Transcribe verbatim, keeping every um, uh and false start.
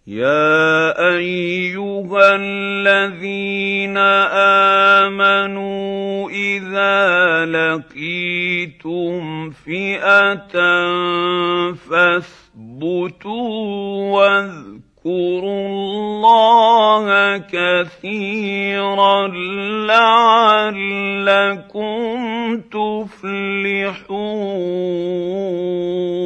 يَا أَيُّهَا الَّذِينَ آمَنُوا إِذَا لَقِيتُمْ فِئَةً فَاثْبُتُوا وَاذْكُرُوا اللَّهَ كَثِيرًا لَّعَلَّكُمْ تُفْلِحُونَ.